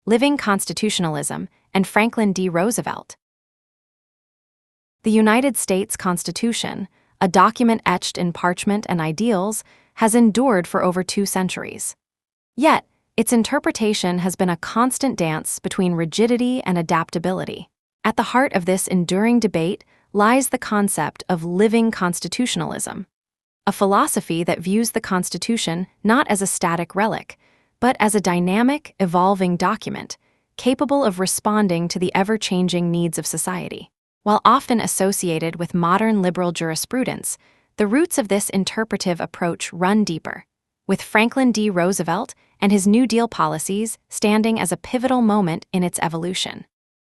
Living Constitutionalism, and Franklin D. Roosevelt. The United States Constitution, a document etched in parchment and ideals, has endured for over 2 centuries. Yet, its interpretation has been a constant dance between rigidity and adaptability. At the heart of this enduring debate lies the concept of living constitutionalism, a philosophy that views the Constitution not as a static relic, but as a dynamic, evolving document, capable of responding to the ever-changing needs of society. While often associated with modern liberal jurisprudence, the roots of this interpretive approach run deeper, with Franklin D. Roosevelt and his New Deal policies standing as a pivotal moment in its evolution.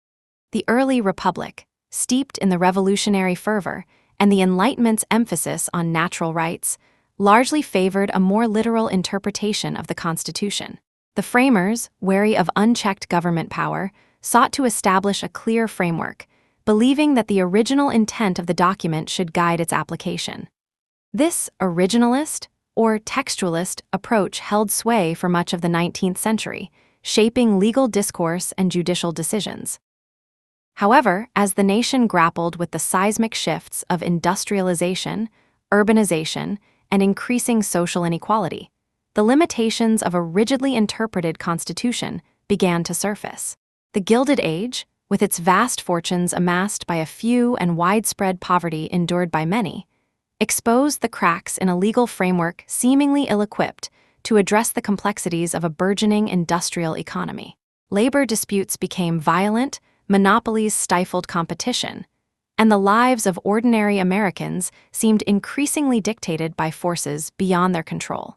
The early republic, steeped in the revolutionary fervor and the Enlightenment's emphasis on natural rights, largely favored a more literal interpretation of the Constitution. The framers, wary of unchecked government power, sought to establish a clear framework, believing that the original intent of the document should guide its application. This originalist, or textualist, approach held sway for much of the 19th century, shaping legal discourse and judicial decisions. However, as the nation grappled with the seismic shifts of industrialization, urbanization, and increasing social inequality, the limitations of a rigidly interpreted constitution began to surface. The Gilded Age, with its vast fortunes amassed by a few and widespread poverty endured by many, exposed the cracks in a legal framework seemingly ill-equipped to address the complexities of a burgeoning industrial economy. Labor disputes became violent, monopolies stifled competition, and the lives of ordinary Americans seemed increasingly dictated by forces beyond their control.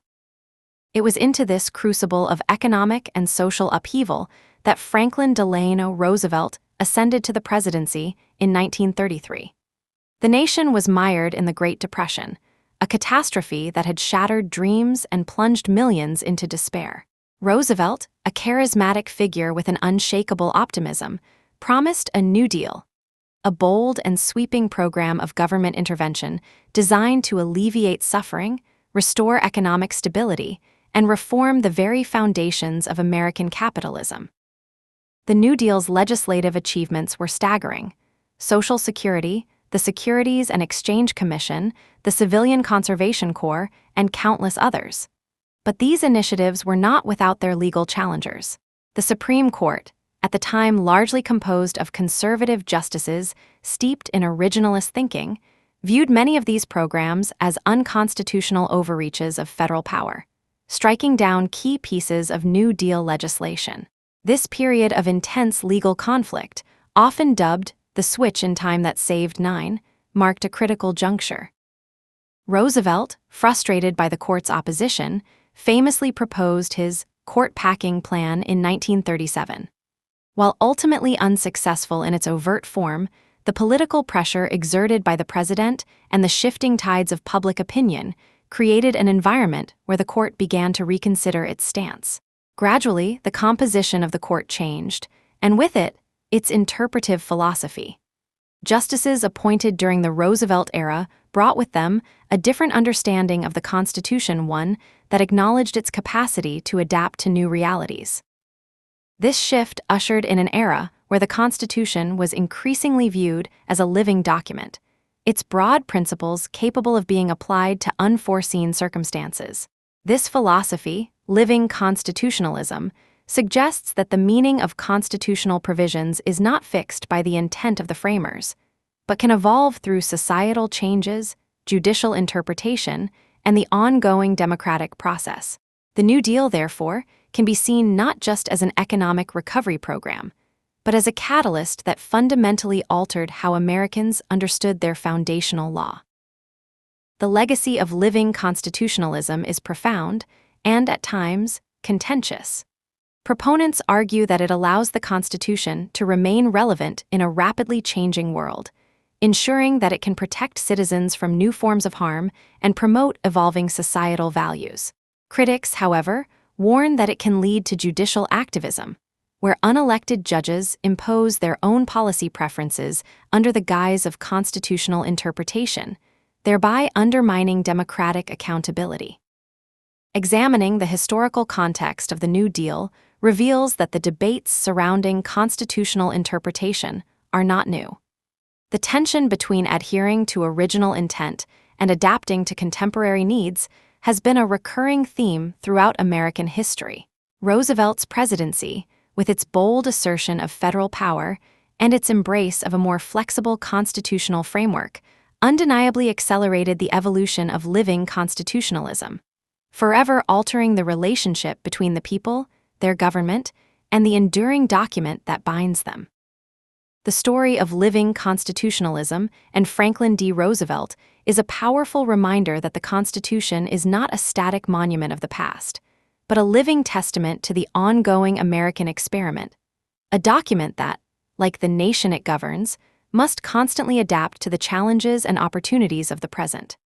It was into this crucible of economic and social upheaval that Franklin Delano Roosevelt ascended to the presidency in 1933. The nation was mired in the Great Depression, a catastrophe that had shattered dreams and plunged millions into despair. Roosevelt, a charismatic figure with an unshakable optimism, promised a New Deal, a bold and sweeping program of government intervention designed to alleviate suffering, restore economic stability, and reform the very foundations of American capitalism. The New Deal's legislative achievements were staggering: Social Security, the Securities and Exchange Commission, the Civilian Conservation Corps, and countless others. But these initiatives were not without their legal challengers. The Supreme Court, at the time largely composed of conservative justices steeped in originalist thinking, viewed many of these programs as unconstitutional overreaches of federal power, striking down key pieces of New Deal legislation. This period of intense legal conflict, often dubbed the switch in time that saved 9, marked a critical juncture. Roosevelt, frustrated by the court's opposition, famously proposed his court-packing plan in 1937. While ultimately unsuccessful in its overt form, the political pressure exerted by the president and the shifting tides of public opinion created an environment where the court began to reconsider its stance. Gradually, the composition of the court changed, and with it, its interpretive philosophy. Justices appointed during the Roosevelt era brought with them a different understanding of the Constitution, one that acknowledged its capacity to adapt to new realities. This shift ushered in an era where the Constitution was increasingly viewed as a living document, its broad principles capable of being applied to unforeseen circumstances. This philosophy, living constitutionalism, suggests that the meaning of constitutional provisions is not fixed by the intent of the framers, but can evolve through societal changes, judicial interpretation, and the ongoing democratic process. The New Deal, therefore, can be seen not just as an economic recovery program, but as a catalyst that fundamentally altered how Americans understood their foundational law. The legacy of living constitutionalism is profound and, at times, contentious. Proponents argue that it allows the Constitution to remain relevant in a rapidly changing world, ensuring that it can protect citizens from new forms of harm and promote evolving societal values. Critics, however, warn that it can lead to judicial activism, where unelected judges impose their own policy preferences under the guise of constitutional interpretation, thereby undermining democratic accountability. Examining the historical context of the New Deal reveals that the debates surrounding constitutional interpretation are not new. The tension between adhering to original intent and adapting to contemporary needs has been a recurring theme throughout American history. Roosevelt's presidency, with its bold assertion of federal power and its embrace of a more flexible constitutional framework, undeniably accelerated the evolution of living constitutionalism, forever altering the relationship between the people, their government, and the enduring document that binds them. The story of living constitutionalism and Franklin D. Roosevelt is a powerful reminder that the Constitution is not a static monument of the past, but a living testament to the ongoing American experiment, a document that, like the nation it governs, must constantly adapt to the challenges and opportunities of the present.